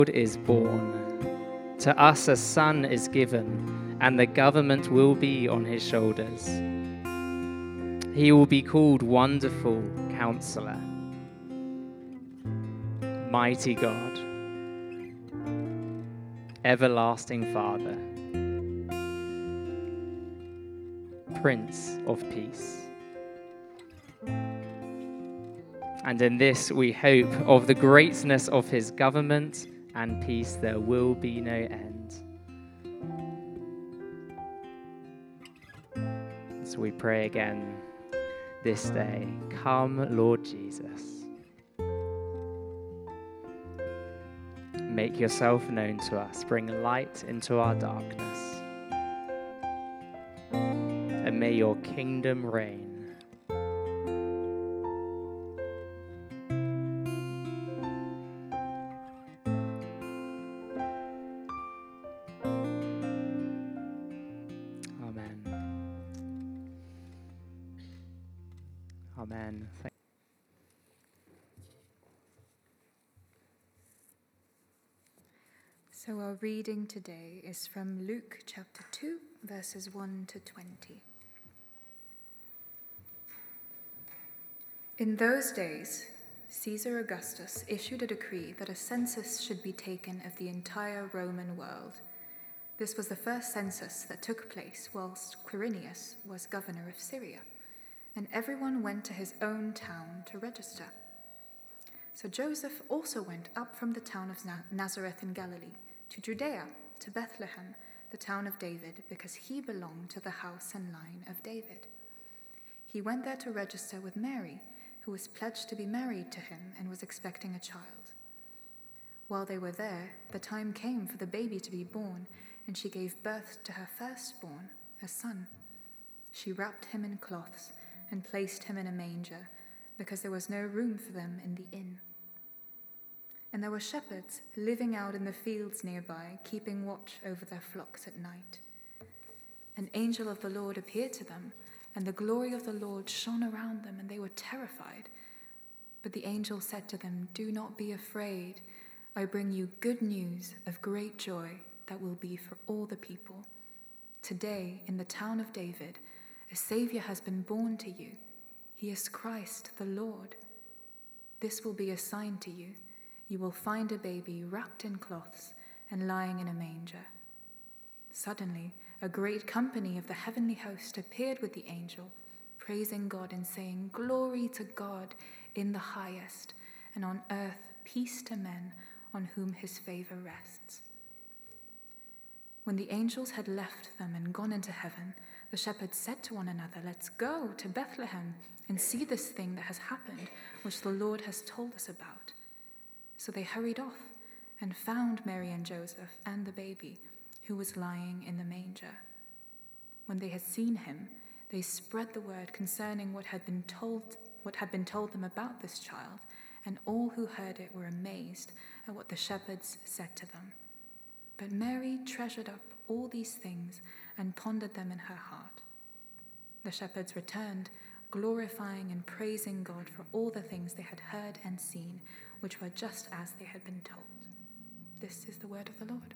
Is born. To us a son is given, and the government will be on his shoulders. He will be called Wonderful Counselor, Mighty God, Everlasting Father, Prince of Peace. And in this we hope of the greatness of his government and peace there will be no end. So we pray again this day, come Lord Jesus. Make yourself known to us, bring light into our darkness, and may your kingdom reign. Amen. So our reading today is from Luke chapter 2, verses 1 to 20. In those days, Caesar Augustus issued a decree that a census should be taken of the entire Roman world. This was the first census that took place whilst Quirinius was governor of Syria, and everyone went to his own town to register. So Joseph also went up from the town of Nazareth in Galilee to Judea, to Bethlehem, the town of David, because he belonged to the house and line of David. He went there to register with Mary, who was pledged to be married to him and was expecting a child. While they were there, the time came for the baby to be born, and she gave birth to her firstborn, a son. She wrapped him in cloths and placed him in a manger, because there was no room for them in the inn. And there were shepherds living out in the fields nearby, keeping watch over their flocks at night. An angel of the Lord appeared to them, and the glory of the Lord shone around them, and they were terrified. But the angel said to them, "Do not be afraid. I bring you good news of great joy that will be for all the people. Today, in the town of David, a Savior has been born to you. He is Christ the Lord. This will be a sign to you. You will find a baby wrapped in cloths and lying in a manger." Suddenly, a great company of the heavenly host appeared with the angel, praising God and saying, "Glory to God in the highest, and on earth peace to men on whom his favor rests." When the angels had left them and gone into heaven, the shepherds said to one another, "Let's go to Bethlehem and see this thing that has happened, which the Lord has told us about." So they hurried off and found Mary and Joseph and the baby, who was lying in the manger. When they had seen him, they spread the word concerning what had been told them about this child, and all who heard it were amazed at what the shepherds said to them. But Mary treasured up all these things and pondered them in her heart. The shepherds returned, glorifying and praising God for all the things they had heard and seen, which were just as they had been told. This is the word of the Lord.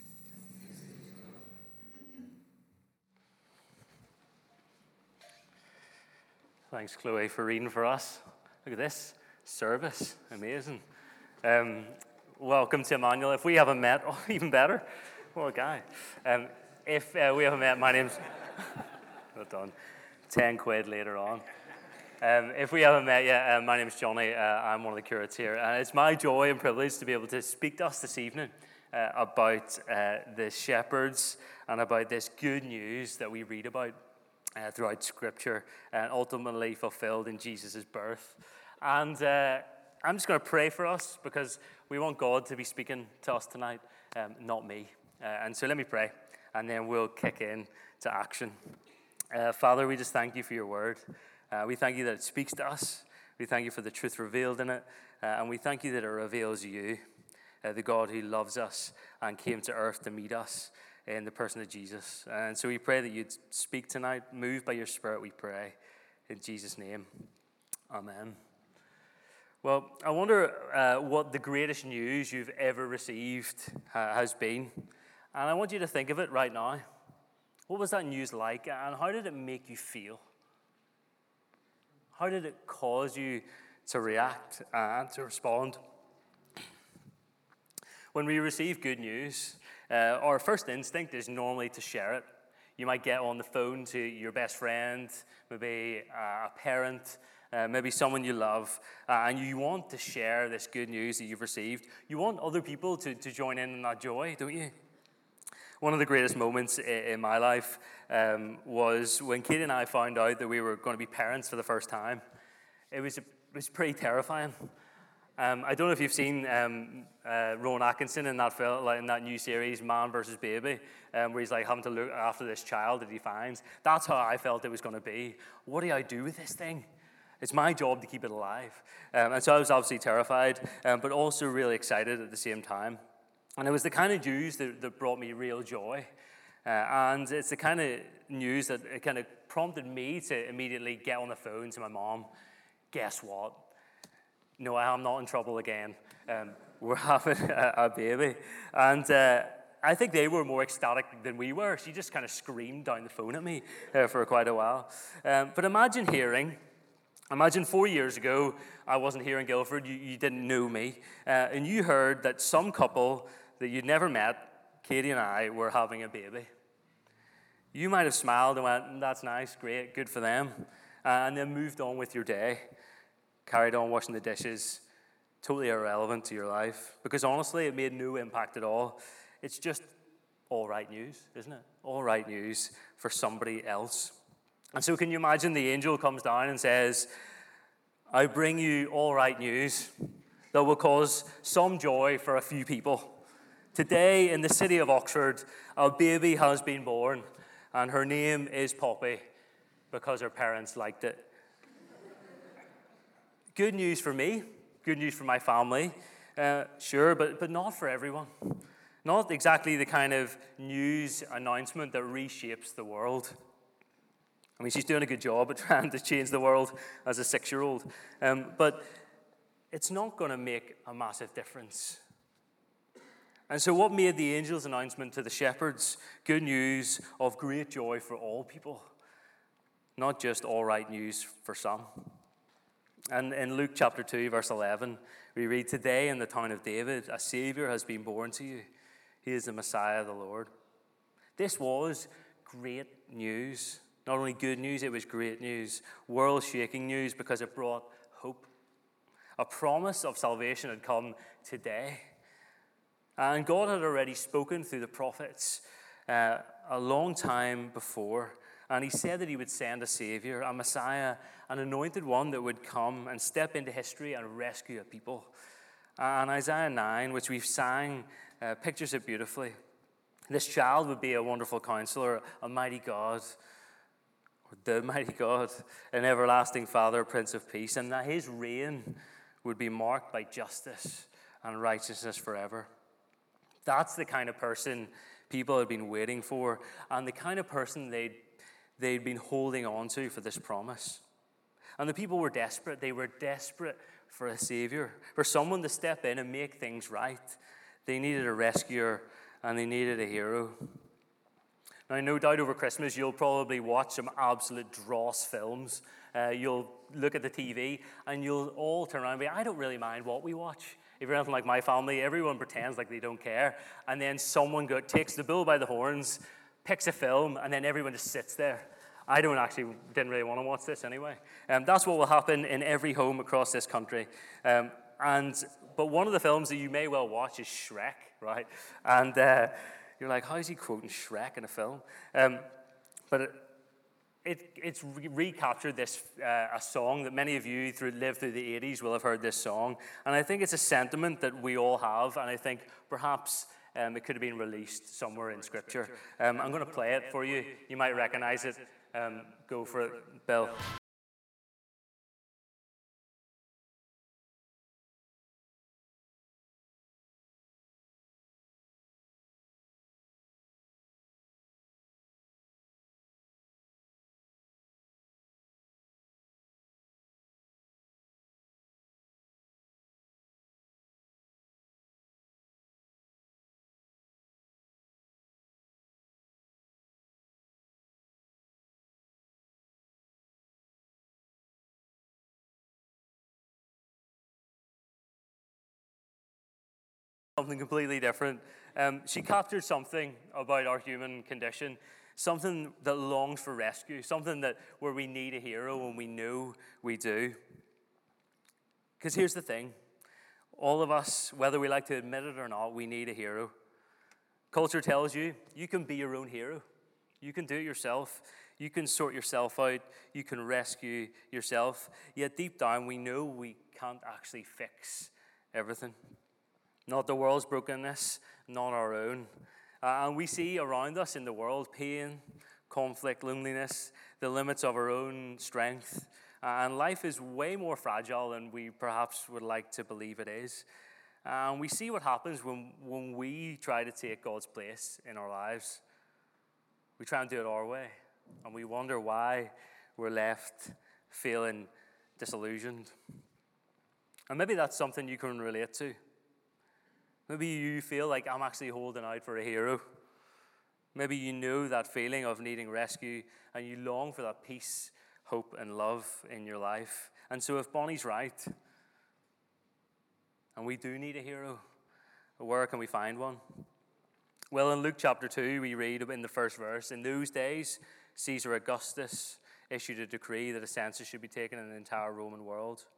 Thanks, Chloe, for reading for us. Look at this service. Amazing. Welcome to Emmanuel. If we haven't met, even better. What a guy. If we haven't met, my name's... Well done. 10 quid later on. If we haven't met yet, my name's Johnny. I'm one of the curates here. And it's my joy and privilege to be able to speak to us this evening about the shepherds and about this good news that we read about throughout Scripture and ultimately fulfilled in Jesus' birth. And I'm just going to pray for us because we want God to be speaking to us tonight, not me. And so let me pray, and then we'll kick in to action. Father, we just thank you for your word. We thank you that it speaks to us. We thank you for the truth revealed in it. And we thank you that it reveals you, the God who loves us and came to earth to meet us in the person of Jesus. And so we pray that you'd speak tonight, move by your Spirit, we pray. In Jesus' name, amen. Well, I wonder what the greatest news you've ever received has been. And I want you to think of it right now. What was that news like, and how did it make you feel? How did it cause you to react and to respond? When we receive good news, our first instinct is normally to share it. You might get on the phone to your best friend, maybe a parent, maybe someone you love, and you want to share this good news that you've received. You want other people to join in that joy, don't you? One of the greatest moments in my life was when Katie and I found out that we were going to be parents for the first time. It was pretty terrifying. I don't know if you've seen Rowan Atkinson in that film, like in that new series, Man vs. Baby, where he's like having to look after this child that he finds. That's how I felt it was going to be. What do I do with this thing? It's my job to keep it alive. And so I was obviously terrified, but also really excited at the same time. And it was the kind of news that brought me real joy. And it's the kind of news that it kind of prompted me to immediately get on the phone to my mom. Guess what? No, I'm not in trouble again. We're having a baby. And I think they were more ecstatic than we were. She just kind of screamed down the phone at me for quite a while. But imagine 4 years ago, I wasn't here in Guildford, you didn't know me, and you heard that some couple that you'd never met, Katie and I, were having a baby. You might have smiled and went, that's nice, great, good for them, and then moved on with your day, carried on washing the dishes, totally irrelevant to your life, because honestly, it made no impact at all. It's just all right news, isn't it? All right news for somebody else. And so can you imagine the angel comes down and says, I bring you all right news that will cause some joy for a few people. Today in the city of Oxford, a baby has been born, and her name is Poppy because her parents liked it. Good news for me, good news for my family, sure, but not for everyone. Not exactly the kind of news announcement that reshapes the world. I mean, she's doing a good job at trying to change the world as a 6-year-old, but it's not going to make a massive difference. And so what made the angel's announcement to the shepherds good news of great joy for all people, not just all right news for some? And in Luke chapter 2, verse 11, we read, today in the town of David, a Savior has been born to you. He is the Messiah, the Lord. This was great news. Not only good news, it was great news. World-shaking news because it brought hope. A promise of salvation had come today. And God had already spoken through the prophets a long time before. And he said that he would send a Savior, a Messiah, an anointed one that would come and step into history and rescue a people. And Isaiah 9, which we've sang, pictures it beautifully. This child would be a wonderful counselor, a mighty God, or the mighty God, an everlasting Father, Prince of Peace, and that his reign would be marked by justice and righteousness forever. That's the kind of person people had been waiting for, and the kind of person they'd been holding on to for this promise. And the people were desperate. They were desperate for a Savior, for someone to step in and make things right. They needed a rescuer, and they needed a hero. Now, no doubt over Christmas, you'll probably watch some absolute dross films. You'll look at the TV, and you'll all turn around and be, I don't really mind what we watch. If you're anything like my family, everyone pretends like they don't care. And then someone takes the bull by the horns, picks a film, and then everyone just sits there. I didn't really want to watch this anyway. That's what will happen in every home across this country. But one of the films that you may well watch is Shrek, right? And you're like, how is he quoting Shrek in a film? But it's recaptured this a song that many of you lived through the 80s will have heard this song. And I think it's a sentiment that we all have, and I think perhaps it could have been released somewhere in Scripture. I'm going to play it for you. You might recognize it. Go for it, Bill. something completely different. She captured something about our human condition, something that longs for rescue, something that where we need a hero and we know we do. Because here's the thing, all of us, whether we like to admit it or not, we need a hero. Culture tells you can be your own hero. You can do it yourself. You can sort yourself out. You can rescue yourself. Yet deep down, we know we can't actually fix everything. Not the world's brokenness, not our own. And we see around us in the world pain, conflict, loneliness, the limits of our own strength. And life is way more fragile than we perhaps would like to believe it is. And we see what happens when we try to take God's place in our lives. We try and do it our way. And we wonder why we're left feeling disillusioned. And maybe that's something you can relate to. Maybe you feel like I'm actually holding out for a hero. Maybe you know that feeling of needing rescue and you long for that peace, hope, and love in your life. And so if Bonnie's right, and we do need a hero, where can we find one? Well, in Luke chapter 2, we read in the first verse, in those days, Caesar Augustus issued a decree that a census should be taken in the entire Roman world.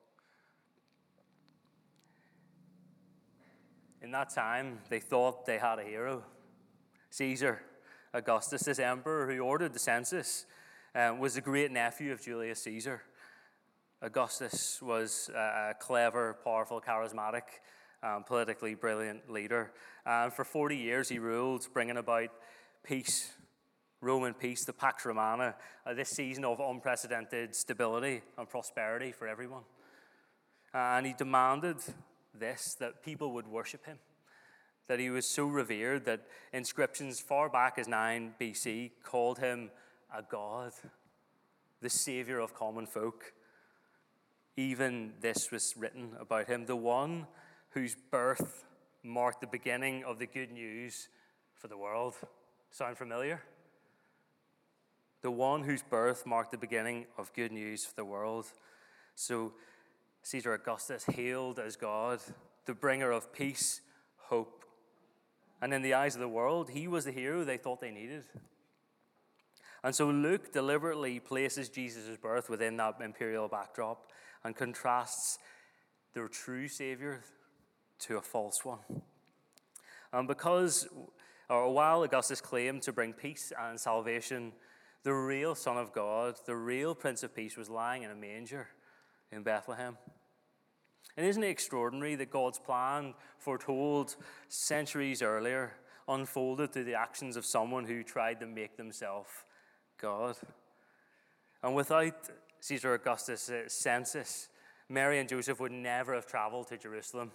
In that time, they thought they had a hero. Caesar Augustus, this emperor who ordered the census, was a great nephew of Julius Caesar. Augustus was a clever, powerful, charismatic, politically brilliant leader. And for 40 years, he ruled, bringing about peace, Roman peace, the Pax Romana, this season of unprecedented stability and prosperity for everyone. And he demanded that people would worship him, that he was so revered that inscriptions far back as 9 BC called him a god, the savior of common folk. Even this was written about him, the one whose birth marked the beginning of the good news for the world. Sound familiar? The one whose birth marked the beginning of good news for the world. So Caesar Augustus, hailed as God, the bringer of peace, hope. And in the eyes of the world, he was the hero they thought they needed. And so Luke deliberately places Jesus' birth within that imperial backdrop and contrasts their true Savior to a false one. And while Augustus claimed to bring peace and salvation, the real Son of God, the real Prince of Peace, was lying in a manger in Bethlehem. And isn't it extraordinary that God's plan, foretold centuries earlier, unfolded through the actions of someone who tried to make themselves God? And without Caesar Augustus' census, Mary and Joseph would never have traveled to Jerusalem.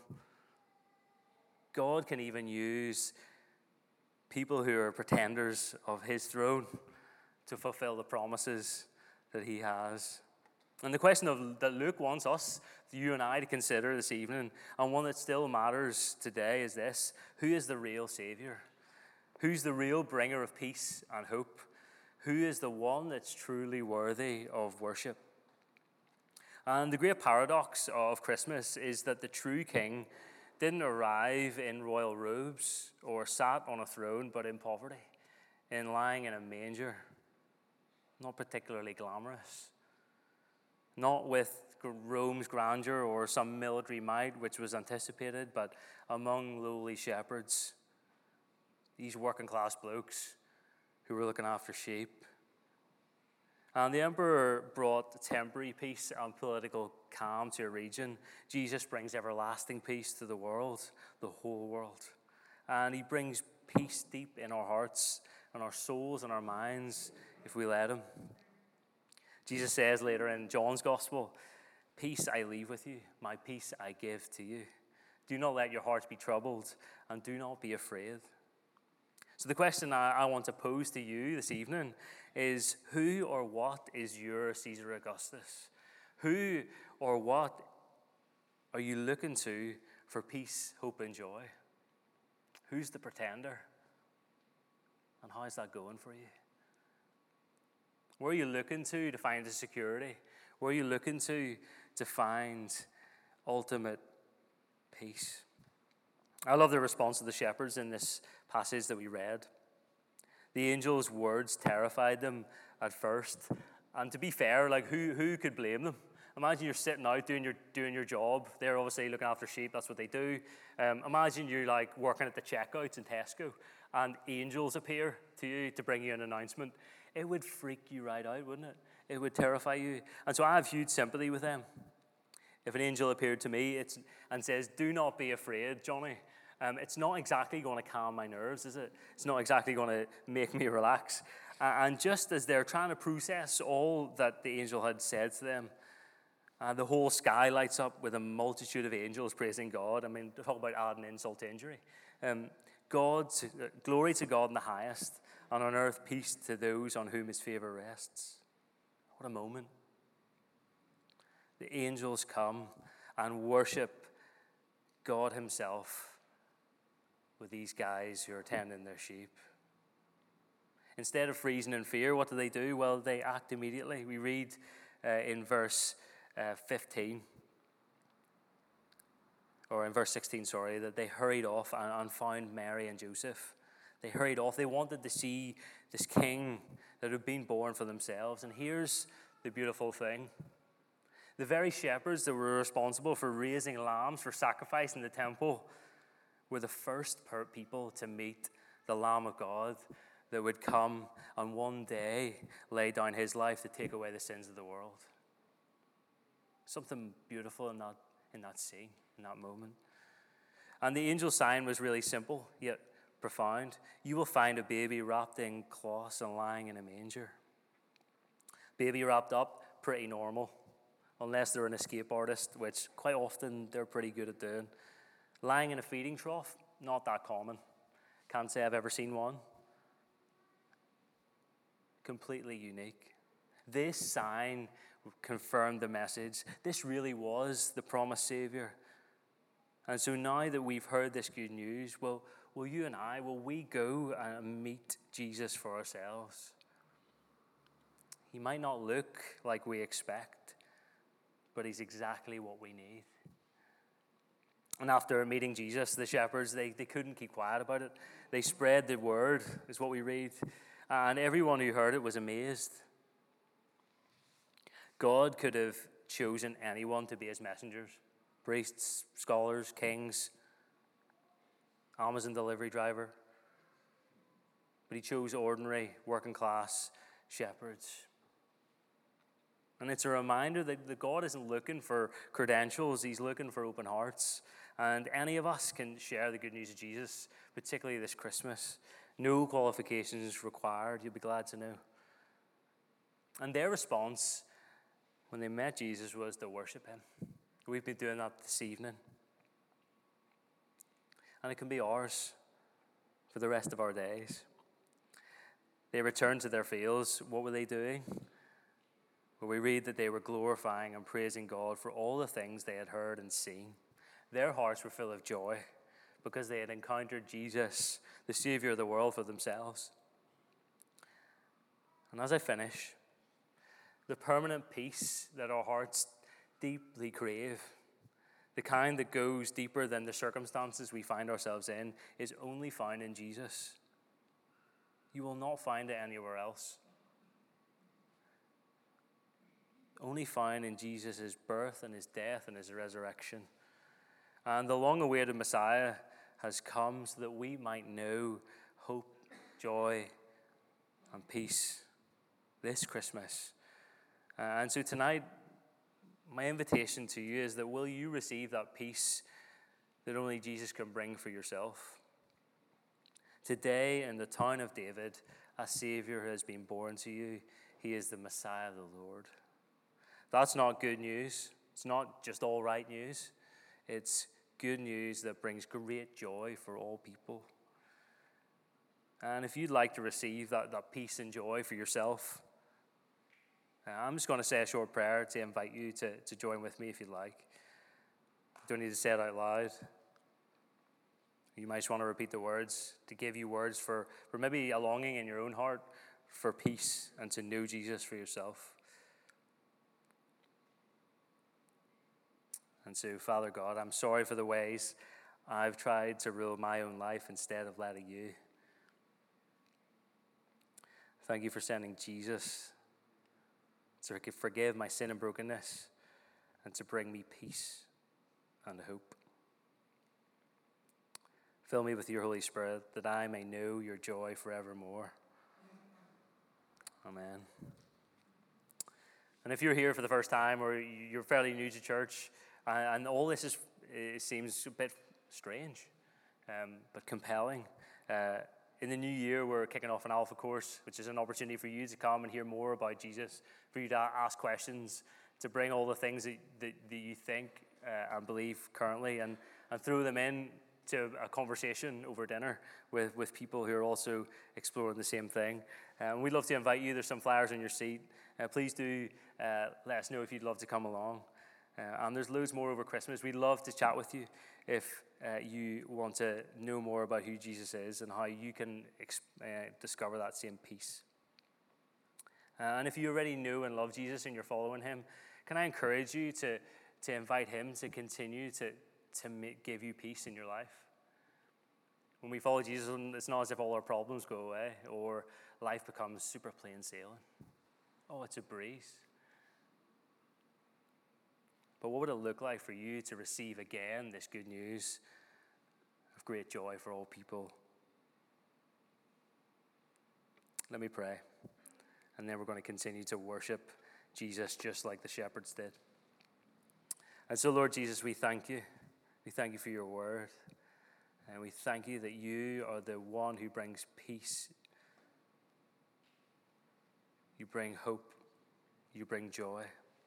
God can even use people who are pretenders of his throne to fulfill the promises that he has. And the question that Luke wants us, you and I, to consider this evening, and one that still matters today, is this: who is the real Savior? Who's the real bringer of peace and hope? Who is the one that's truly worthy of worship? And the great paradox of Christmas is that the true King didn't arrive in royal robes or sat on a throne, but in poverty, in lying in a manger. Not particularly glamorous. Not with Rome's grandeur or some military might, which was anticipated, but among lowly shepherds. These working class blokes who were looking after sheep. And the emperor brought temporary peace and political calm to a region. Jesus brings everlasting peace to the world, the whole world. And he brings peace deep in our hearts and our souls and our minds if we let him. Jesus says later in John's Gospel, "Peace I leave with you, my peace I give to you. Do not let your hearts be troubled, and do not be afraid." So the question I want to pose to you this evening is, who or what is your Caesar Augustus? Who or what are you looking to for peace, hope, and joy? Who's the pretender? And how is that going for you? Where are you looking to find the security? Where are you looking to find ultimate peace? I love the response of the shepherds in this passage that we read. The angel's words terrified them at first. And to be fair, like who could blame them? Imagine you're sitting out doing your job. They're obviously looking after sheep. That's what they do. Imagine you're like working at the checkouts in Tesco, and angels appear to you to bring you an announcement. It would freak you right out, wouldn't it? It would terrify you. And so I have huge sympathy with them. If an angel appeared to me and says, "Do not be afraid, Johnny," it's not exactly going to calm my nerves, is it? It's not exactly going to make me relax. And just as they're trying to process all that the angel had said to them, the whole sky lights up with a multitude of angels praising God. I mean, talk about adding insult to injury. Glory to God in the highest, and on earth peace to those on whom his favor rests. What a moment. The angels come and worship God himself with these guys who are tending their sheep. Instead of freezing in fear, what do? Well, they act immediately. We read in verse 15, or in verse 16, that they hurried off and found Mary and Joseph. They hurried off. They wanted to see this king that had been born for themselves. And here's the beautiful thing. The very shepherds that were responsible for raising lambs for sacrifice in the temple were the first people to meet the Lamb of God that would come and one day lay down his life to take away the sins of the world. Something beautiful in that scene, in that moment. And the angel's sign was really simple, yet profound. You will find a baby wrapped in cloths and lying in a manger. Baby wrapped up, pretty normal, unless they're an escape artist, which quite often they're pretty good at doing. Lying in a feeding trough, not that common. Can't say I've ever seen one. Completely unique. This sign confirmed the message. This really was the promised Savior. And so now that we've heard this good news, will you and I, will we go and meet Jesus for ourselves? He might not look like we expect, but he's exactly what we need. And after meeting Jesus, the shepherds, they couldn't keep quiet about it. They spread the word, is what we read. And everyone who heard it was amazed. God could have chosen anyone to be his messengers. Priests, scholars, kings, Amazon delivery driver. But he chose ordinary, working class shepherds. And it's a reminder that God isn't looking for credentials, he's looking for open hearts. And any of us can share the good news of Jesus, particularly this Christmas. No qualifications required, you'll be glad to know. And their response when they met Jesus was to worship him. We've been doing that this evening. And it can be ours for the rest of our days. They returned to their fields. What were they doing? Well, we read that they were glorifying and praising God for all the things they had heard and seen. Their hearts were full of joy because they had encountered Jesus, the Savior of the world, for themselves. And as I finish, the permanent peace that our hearts deeply crave, the kind that goes deeper than the circumstances we find ourselves in, is only found in Jesus. You will not find it anywhere else. Only found in Jesus' birth and his death and his resurrection. And the long-awaited Messiah has come so that we might know hope, joy, and peace this Christmas. And so tonight, my invitation to you is that will you receive that peace that only Jesus can bring for yourself? Today, in the town of David, a Savior has been born to you. He is the Messiah, the Lord. That's not good news. It's not just all right news. It's good news that brings great joy for all people. And if you'd like to receive that peace and joy for yourself, I'm just going to say a short prayer to invite you to join with me if you'd like. You don't need to say it out loud. You might just want to repeat the words to give you words for maybe a longing in your own heart for peace and to know Jesus for yourself. And so, Father God, I'm sorry for the ways I've tried to rule my own life instead of letting you. Thank you for sending Jesus to forgive my sin and brokenness and to bring me peace and hope. Fill me with your Holy Spirit that I may know your joy forevermore. Amen. And if you're here for the first time or you're fairly new to church and all this it seems a bit strange, but compelling. In the new year, we're kicking off an Alpha course, which is an opportunity for you to come and hear more about Jesus, for you to ask questions, to bring all the things that you think and believe currently and throw them in to a conversation over dinner with people who are also exploring the same thing. We'd love to invite you. There's some flyers on your seat. Please do let us know if you'd love to come along. And there's loads more over Christmas. We'd love to chat with you if you want to know more about who Jesus is and how you can discover that same peace. And if you already know and love Jesus and you're following him, can I encourage you to invite him to continue to give you peace in your life? When we follow Jesus, it's not as if all our problems go away or life becomes super plain sailing. Oh, it's a breeze. But what would it look like for you to receive again this good news of great joy for all people? Let me pray. And then we're going to continue to worship Jesus just like the shepherds did. And so, Lord Jesus, we thank you. We thank you for your word. And we thank you that you are the one who brings peace. You bring hope. You bring joy.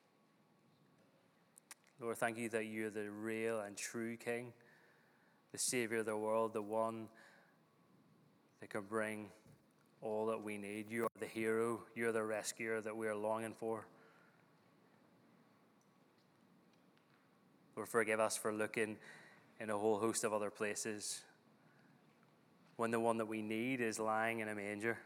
Lord, thank you that you're the real and true King, the Savior of the world, the one that can bring all that we need. You are the hero. You're the rescuer that we are longing for. Lord, forgive us for looking in a whole host of other places when the one that we need is lying in a manger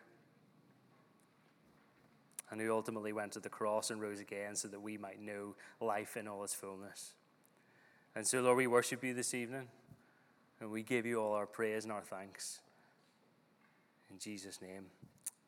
and who ultimately went to the cross and rose again so that we might know life in all its fullness. And so, Lord, we worship you this evening, and we give you all our praise and our thanks. In Jesus' name,